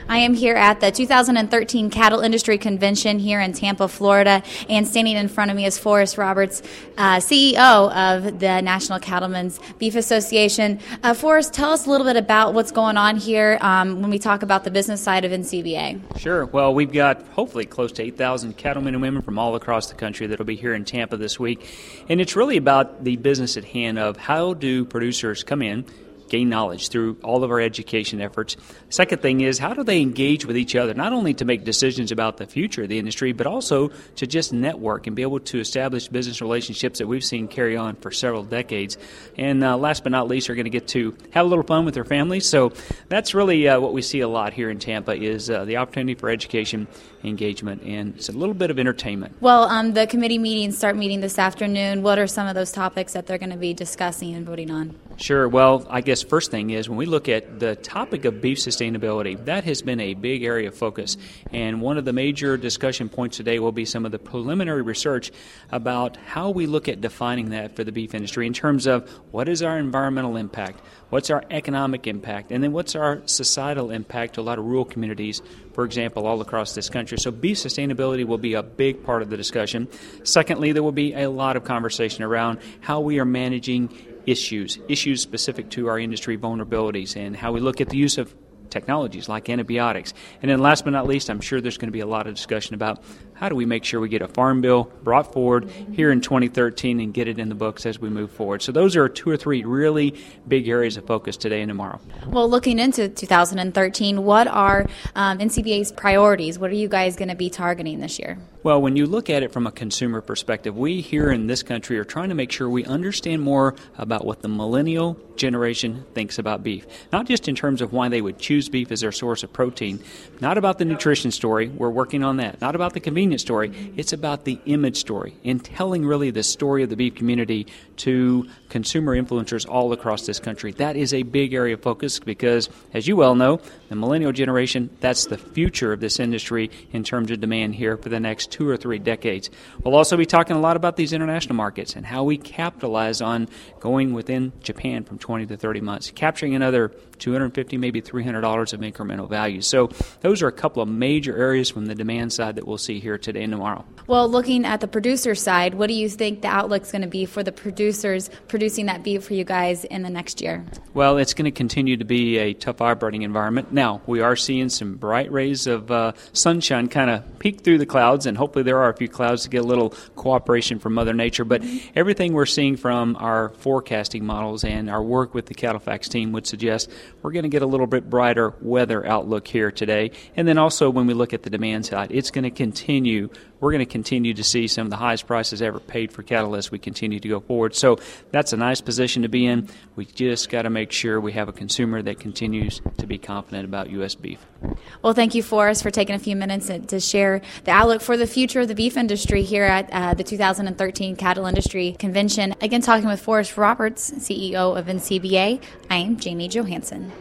I am here at the 2013 Cattle Industry Convention here in Tampa, Florida, and standing in front of me is Forrest Roberts, CEO of the National Cattlemen's Beef Association. Forrest, tell us a little bit about what's going on here when we talk about the business side of NCBA. Sure. Well, we've got hopefully close to 8,000 cattlemen and women from all across the country that will be here in Tampa this week. And it's really about the business at hand of how do producers come in, gain knowledge through all of our education efforts. Second thing is, how do they engage with each other, not only to make decisions about the future of the industry, but also to just network and be able to establish business relationships that we've seen carry on for several decades. And last but not least, are going to get to have a little fun with their families. So that's really what we see a lot here in Tampa is the opportunity for education, engagement, and it's a little bit of entertainment. Well, the committee meetings start meeting this afternoon. What are some of those topics that they're going to be discussing and voting on? Sure. Well, I guess first thing is when we look at the topic of beef sustainability, that has been a big area of focus. And one of the major discussion points today will be some of the preliminary research about how we look at defining that for the beef industry in terms of what is our environmental impact, what's our economic impact, and then what's our societal impact to a lot of rural communities, for example, all across this country. So beef sustainability will be a big part of the discussion. Secondly, there will be a lot of conversation around how we are managing issues specific to our industry vulnerabilities and how we look at the use of technologies like antibiotics. And then last but not least, I'm sure there's going to be a lot of discussion about how do we make sure we get a farm bill brought forward here in 2013 and get it in the books as we move forward. So those are two or three really big areas of focus today and tomorrow. Well, looking into 2013, what are NCBA's priorities? What are you guys going to be targeting this year? Well, when you look at it from a consumer perspective, we here in this country are trying to make sure we understand more about what the millennial generation thinks about beef. Not just in terms of why they would choose beef as their source of protein, not about the nutrition story, we're working on that, not about the convenience story, it's about the image story and telling really the story of the beef community to consumer influencers all across this country. That is a big area of focus because, as you well know, the millennial generation, that's the future of this industry in terms of demand here for the next 2 or 3 decades. We'll also be talking a lot about these international markets and how we capitalize on going within Japan from 20 to 30 months, capturing another $250, maybe $300 of incremental value. So those are a couple of major areas from the demand side that we'll see here today and tomorrow. Well, looking at the producer side, what do you think the outlook's going to be for the producers producing that beef for you guys in the next year? Well, it's going to continue to be a tough operating environment. Now, we are seeing some bright rays of sunshine kind of peek through the clouds, and hopefully there are a few clouds to get a little cooperation from Mother Nature. But everything we're seeing from our forecasting models and our work with the CattleFax team would suggest we're going to get a little bit brighter weather outlook here today. And then also when we look at the demand side, it's going to continue. We're going to continue to see some of the highest prices ever paid for cattle as we continue to go forward. So that's a nice position to be in. We just got to make sure we have a consumer that continues to be confident about U.S. beef. Well, thank you, Forrest, for taking a few minutes to share the outlook for the future of the beef industry here at the 2013 Cattle Industry Convention. Again, talking with Forrest Roberts, CEO of NCBA, I am Jamie Johansson.